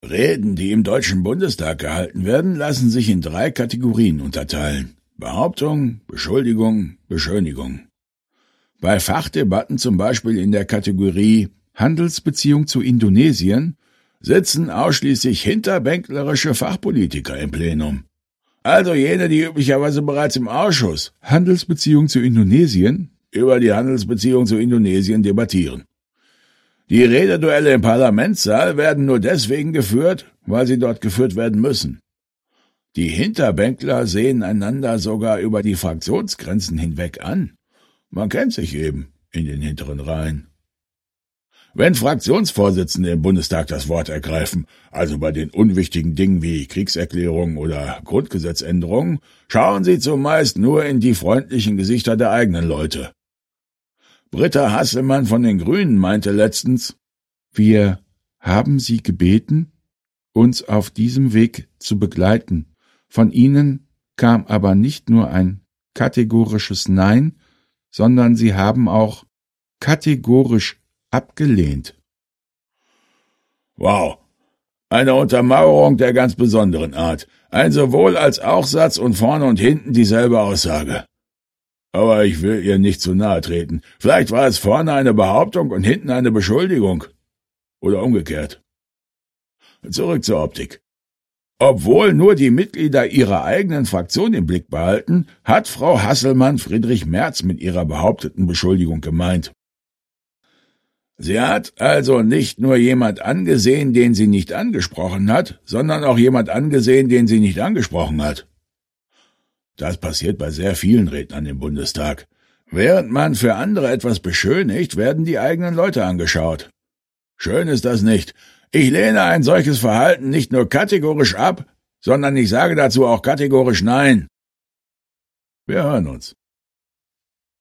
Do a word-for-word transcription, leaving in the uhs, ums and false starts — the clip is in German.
Reden, die im Deutschen Bundestag gehalten werden, lassen sich in drei Kategorien unterteilen: Behauptung, Beschuldigung, Beschönigung. Bei Fachdebatten, zum Beispiel in der Kategorie Handelsbeziehung zu Indonesien, sitzen ausschließlich hinterbänklerische Fachpolitiker im Plenum. Also jene, die üblicherweise bereits im Ausschuss Handelsbeziehung zu Indonesien über die Handelsbeziehung zu Indonesien debattieren. Die Rededuelle im Parlamentssaal werden nur deswegen geführt, weil sie dort geführt werden müssen. Die Hinterbänkler sehen einander sogar über die Fraktionsgrenzen hinweg an. Man kennt sich eben in den hinteren Reihen. Wenn Fraktionsvorsitzende im Bundestag das Wort ergreifen, also bei den unwichtigen Dingen wie Kriegserklärungen oder Grundgesetzänderungen, schauen sie zumeist nur in die freundlichen Gesichter der eigenen Leute. Britta Hasselmann von den Grünen meinte letztens: Wir haben Sie gebeten, uns auf diesem Weg zu begleiten. Von Ihnen kam aber nicht nur ein kategorisches Nein, sondern Sie haben auch kategorisch abgelehnt. Wow, eine Untermauerung der ganz besonderen Art. Ein sowohl als auch Satz und vorne und hinten dieselbe Aussage. Aber ich will ihr nicht zu nahe treten. Vielleicht war es vorne eine Behauptung und hinten eine Beschuldigung. Oder umgekehrt. Zurück zur Optik. Obwohl nur die Mitglieder ihrer eigenen Fraktion im Blick behalten, hat Frau Hasselmann Friedrich Merz mit ihrer behaupteten Beschuldigung gemeint. Sie hat also nicht nur jemand angesehen, den sie nicht angesprochen hat, sondern auch jemand angesehen, den sie nicht angesprochen hat. Das passiert bei sehr vielen Rednern im Bundestag. Während man für andere etwas beschönigt, werden die eigenen Leute angeschaut. Schön ist das nicht. Ich lehne ein solches Verhalten nicht nur kategorisch ab, sondern ich sage dazu auch kategorisch Nein. Wir hören uns.